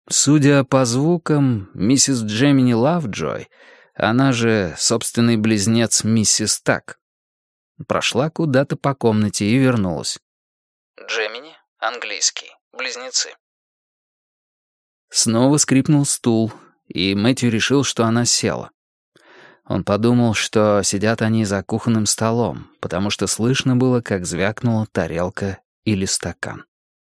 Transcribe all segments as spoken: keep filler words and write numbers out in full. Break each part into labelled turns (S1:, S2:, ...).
S1: Судя по звукам, миссис Джемини Лавджой, она же собственный близнец миссис Так, прошла куда-то по комнате и вернулась. Джемини, английский, близнецы. Снова скрипнул стул, и Мэтью решил, что она села. Он подумал, что сидят они за кухонным столом, потому что слышно было, как звякнула тарелка или стакан.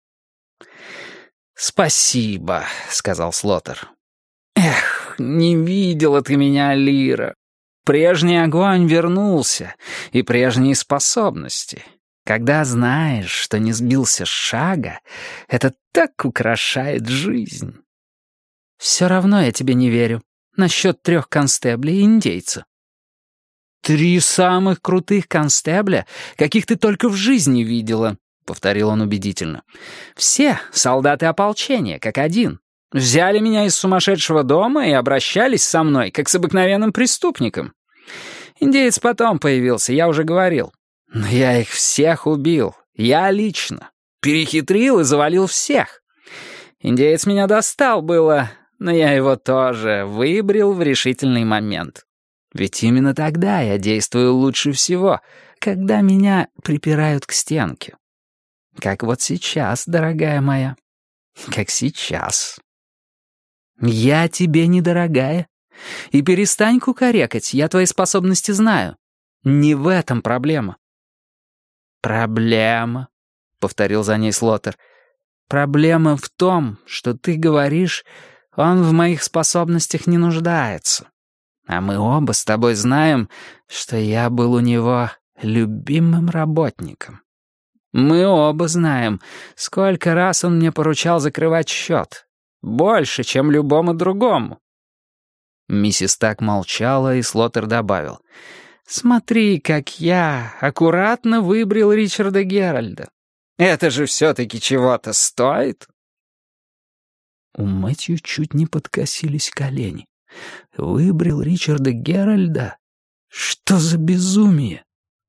S1: «Спасибо», — сказал Слоттер. «Эх, не видела ты меня, Лира. Прежний огонь вернулся, и прежние способности. Когда знаешь, что не сбился с шага, это так украшает жизнь. Все равно я тебе не верю. Насчет трех констеблей и индейца. Три самых крутых констебля, каких ты только в жизни видела», — повторил он убедительно. «Все солдаты ополчения, как один. Взяли меня из сумасшедшего дома и обращались со мной, как с обыкновенным преступником. Индеец потом появился, я уже говорил. Но я их всех убил. Я лично. Перехитрил и завалил всех. Индеец меня достал было, но я его тоже выбрил в решительный момент. Ведь именно тогда я действую лучше всего, когда меня припирают к стенке. Как вот сейчас, дорогая моя. Как сейчас. Я тебе недорогая. И перестань кукарекать, я твои способности знаю. Не в этом проблема». «Проблема», — повторил за ней Слоттер. «Проблема в том, что ты говоришь, он в моих способностях не нуждается. А мы оба с тобой знаем, что я был у него любимым работником. Мы оба знаем, сколько раз он мне поручал закрывать счет. Больше, чем любому другому». Миссис Так молчала, и Слоттер добавил. «Смотри, как я аккуратно выбрал Ричарда Геральда. Это же все-таки чего-то стоит». У Мэтью чуть не подкосились колени. Выбрал Ричарда Геральда? Что за безумие?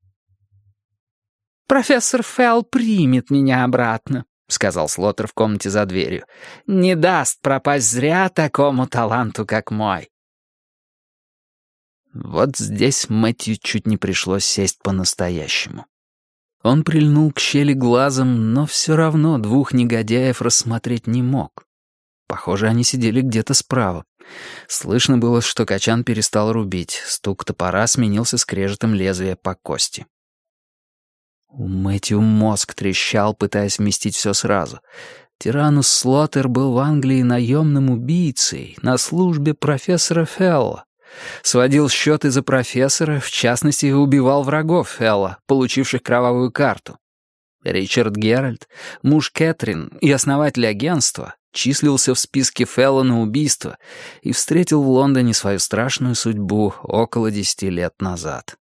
S1: «Профессор Фелл примет меня обратно», — сказал Слоттер в комнате за дверью. «Не даст пропасть зря такому таланту, как мой». Вот здесь Мэтью чуть не пришлось сесть по-настоящему. Он прильнул к щели глазом, но все равно двух негодяев рассмотреть не мог. Похоже, они сидели где-то справа. Слышно было, что качан перестал рубить, стук топора сменился скрежетом лезвия по кости. У Мэтью мозг трещал, пытаясь вместить все сразу. Тиранус Слоттер был в Англии наемным убийцей на службе профессора Фелла. Сводил счеты за профессора, в частности, убивал врагов Фелла, получивших кровавую карту. Ричард Геральд, муж Кэтрин и основатель агентства, числился в списке Фелла на убийство и встретил в Лондоне свою страшную судьбу около десяти лет назад.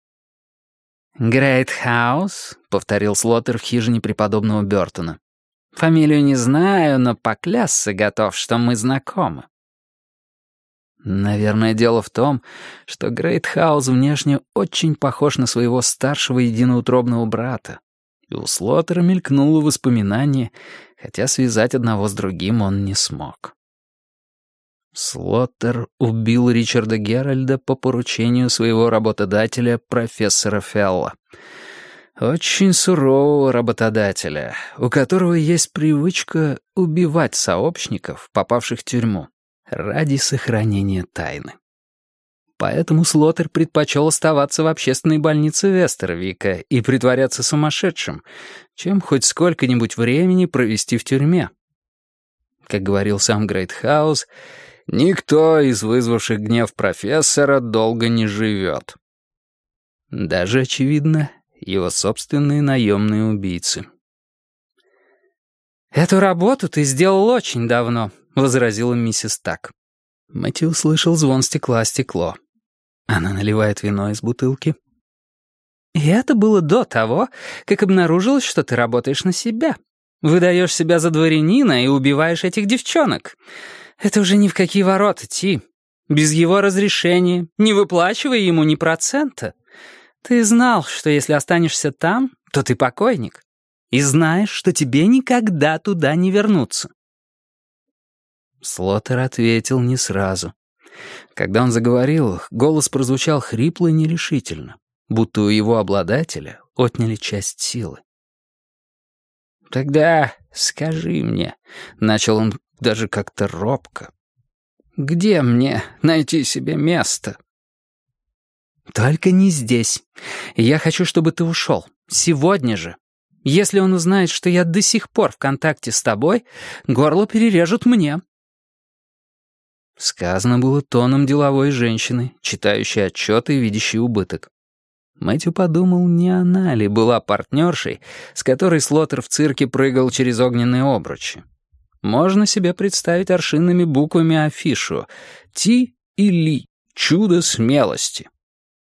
S1: «Грейтхаус», — повторил Слоттер в хижине преподобного Бёртона. «Фамилию не знаю, но поклясться готов, что мы знакомы». Наверное, дело в том, что Грейтхаус внешне очень похож на своего старшего единоутробного брата. И у Слоттера мелькнуло воспоминание, хотя связать одного с другим он не смог. Слоттер убил Ричарда Геральда по поручению своего работодателя, профессора Фелла. Очень сурового работодателя, у которого есть привычка убивать сообщников, попавших в тюрьму, ради сохранения тайны. Поэтому Слоттер предпочел оставаться в общественной больнице Вестервика и притворяться сумасшедшим, чем хоть сколько-нибудь времени провести в тюрьме. Как говорил сам Грейтхаус, никто из вызвавших гнев профессора долго не живет. Даже, очевидно, его собственные наемные убийцы. «Эту работу ты сделал очень давно», — возразила миссис Так. Мэтью услышал звон стекла о стекло. Она наливает вино из бутылки. «И это было до того, как обнаружилось, что ты работаешь на себя. Выдаешь себя за дворянина и убиваешь этих девчонок. Это уже ни в какие ворота, Ти. Без его разрешения, не выплачивая ему ни процента. Ты знал, что если останешься там, то ты покойник. И знаешь, что тебе никогда туда не вернуться». Слоттер ответил не сразу. Когда он заговорил, голос прозвучал хрипло и нерешительно, будто у его обладателя отняли часть силы. «Тогда скажи мне», — начал он даже как-то робко, «где мне найти себе место?» «Только не здесь. Я хочу, чтобы ты ушел. Сегодня же. Если он узнает, что я до сих пор в контакте с тобой, горло перережут мне». Сказано было тоном деловой женщины, читающей отчеты и видящей убыток. Мэтью подумал, не она ли была партнершей, с которой Слоттер в цирке прыгал через огненные обручи. Можно себе представить аршинными буквами афишу «Ти и Ли. Чудо смелости».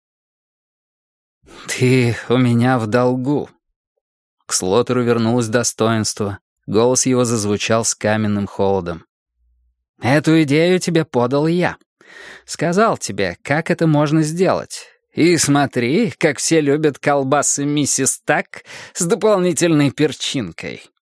S1: «Ты у меня в долгу». К Слоттеру вернулось достоинство. Голос его зазвучал с каменным холодом. «Эту идею тебе подал я. Сказал тебе, как это можно сделать. И смотри, как все любят колбасы миссис Так с дополнительной перчинкой».